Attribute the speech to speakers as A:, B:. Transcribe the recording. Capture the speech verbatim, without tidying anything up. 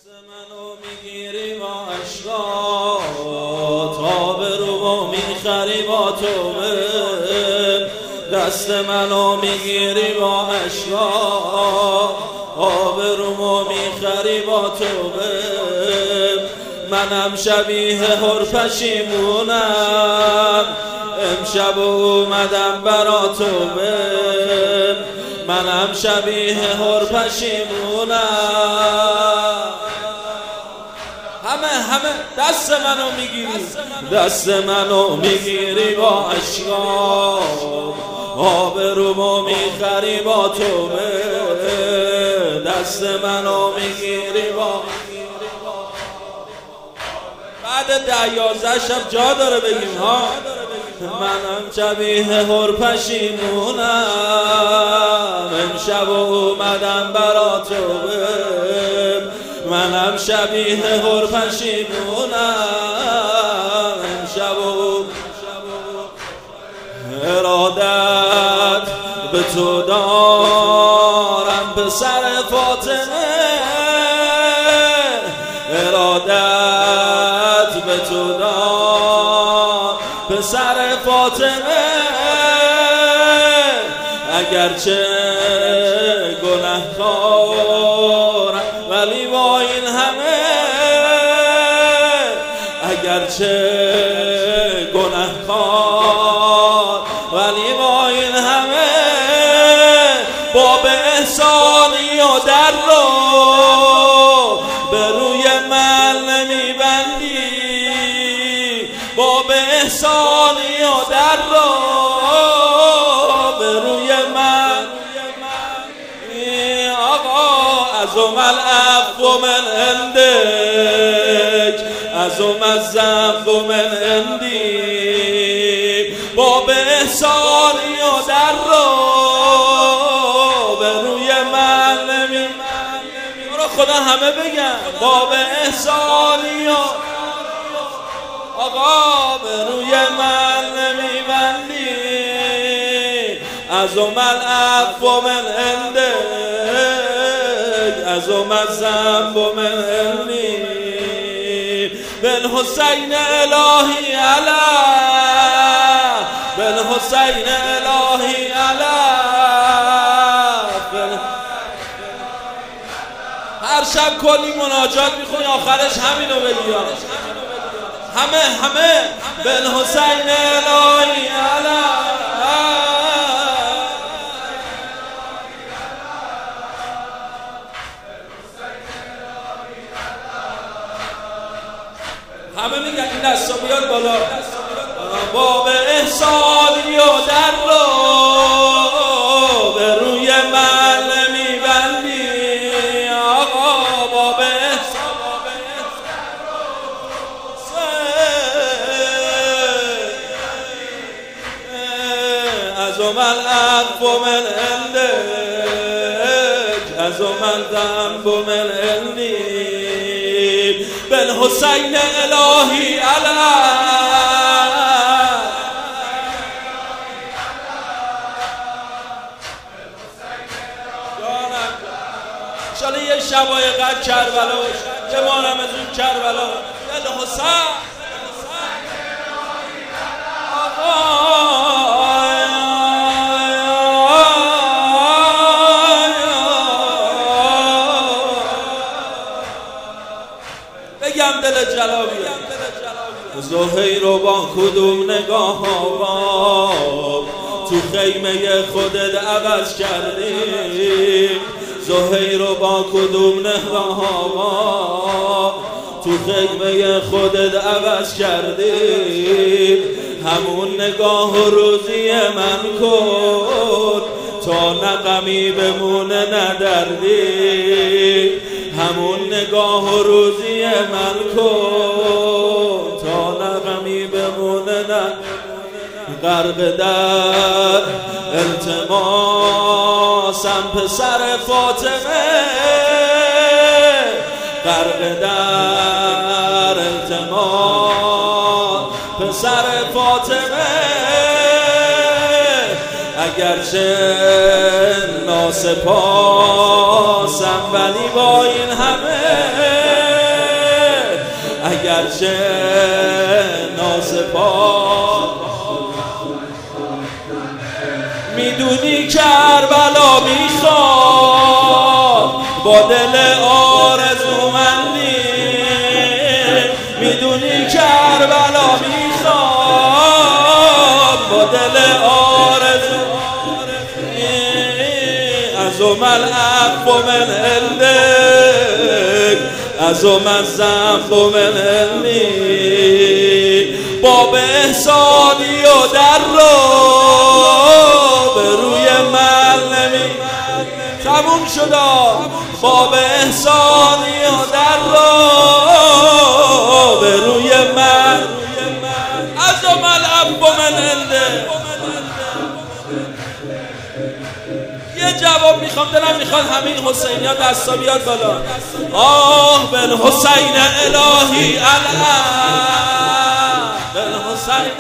A: منو میگیری با اشکات، آبرو میخری با توبه. دست منو میگیری با اشکات، آبرو میخری با توبه. منم شبیه هر پشیمونم، امشب اومدم برا توبه. منم شبیه هر پشیمونم. همه همه دست منو میگیری، دست منو میگیری با اشکات، آبرومو میخری با توبه. دست منو میگیری با بعد ده یازده شب جا داره بگیم ها. منم شبیه هر پشیمونم، امشب اومدم برا توبه. منم شبیه هر پشیمونم، امشب ارادت به تو دارم پسر فاطمه. ارادت به تو دارم پسر فاطمه. اگرچه گنهکارم ولی با این همه، اگرچه گنهکار ولی با این همه، باب احسانی و در رو به روی من نمیبندی. باب احسانی و در رو به روی من. آقا ازم العفو من عندک، ازم الذنب من عندی. باب احسانی و در رو به روی من نمی. خدا همه بگن باب احسانی و آقا به روی من نمیبندی. ازم العفو من عندک، ازم الذنب من عندی. بالحسین الهی علی، بالحسین الهی علی. هر شب کلی مناجات میخونی، آخرش همینو بگی. همه همه بالحسین الهی علی. همه میگن این دستا بیاد بالا. باب احسانی و در رو به روی من نمیبندی. آقا باب احسان ازم العفو من عندک، ازم الذنب من عندی. بالحسین الهی علی. انشالله یه شبای قد کربلا که مانم از اون کربلا. بالحسین بگم دل جلابی. زهیر رو با کدوم نگاه آقا تو خیمه خودت عوض کردی. زهیر رو با کدوم نگاه آقا تو خیمه خودت عوض کردی. همون نگاه و روزی من کن تا نقمی بمونه ندردی. همون نگاه و روزی من کن تا نقمی بمونه ندردی. غرق در التماسم پسر فاطمه، غرق در التماس پسر فاطمه. اگرچه ناسپاسم ولی با این همه گرچه ناسپاس میدونی کربلا میخواد با دل آرزومندی، میدونی کربلا میخواد با دل آرزومندی. ازوم العفو من عندك ازوم الذنب من عندي، باب احسانی و در رو به روی من نمی تموم شدا، باب احسانی و در رو به روی من ازوم العفو من عندك. یه جواب میخوام، دلم میخواد همین حسینی ها دستا بیاد بالا. آه بن حسین الهی الان بن حسین